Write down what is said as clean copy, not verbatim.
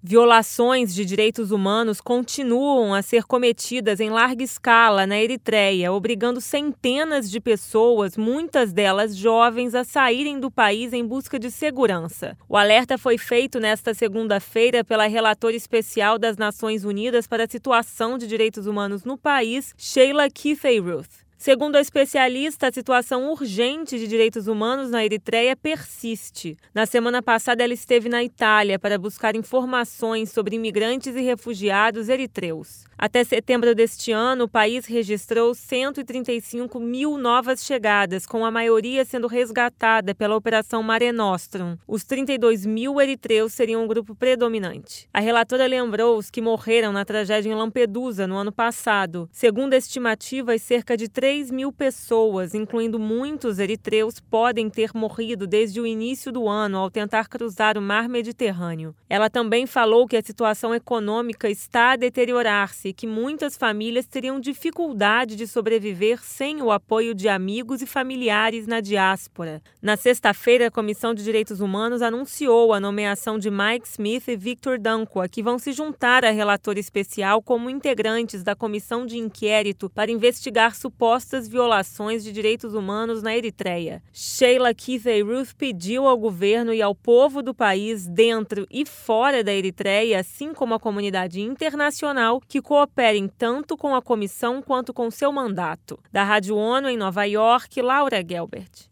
Violações de direitos humanos continuam a ser cometidas em larga escala na Eritreia, obrigando centenas de pessoas, muitas delas jovens, a saírem do país em busca de segurança. O alerta foi feito nesta segunda-feira pela relatora especial das Nações Unidas para a situação de direitos humanos no país, Sheila Keith-Ruth. Segundo a especialista, a situação urgente de direitos humanos na Eritreia persiste. Na semana passada, ela esteve na Itália para buscar informações sobre imigrantes e refugiados eritreus. Até setembro deste ano, o país registrou 135 mil novas chegadas, com a maioria sendo resgatada pela Operação Mare Nostrum. Os 32 mil eritreus seriam o grupo predominante. A relatora lembrou os que morreram na tragédia em Lampedusa no ano passado. Segundo estimativas, cerca de 3 mil pessoas, incluindo muitos eritreus, podem ter morrido desde o início do ano ao tentar cruzar o mar Mediterrâneo. Ela também falou que a situação econômica está a deteriorar-se e que muitas famílias teriam dificuldade de sobreviver sem o apoio de amigos e familiares na diáspora. Na sexta-feira, a Comissão de Direitos Humanos anunciou a nomeação de Mike Smith e Victor Dankwa, que vão se juntar à relatora especial como integrantes da comissão de inquérito para investigar supostas violações de direitos humanos na Eritreia. Sheila Keith-Ruth pediu ao governo e ao povo do país, dentro e fora da Eritreia, assim como a comunidade internacional, que cooperem tanto com a comissão quanto com seu mandato. Da Rádio ONU em Nova York, Laura Gelbert.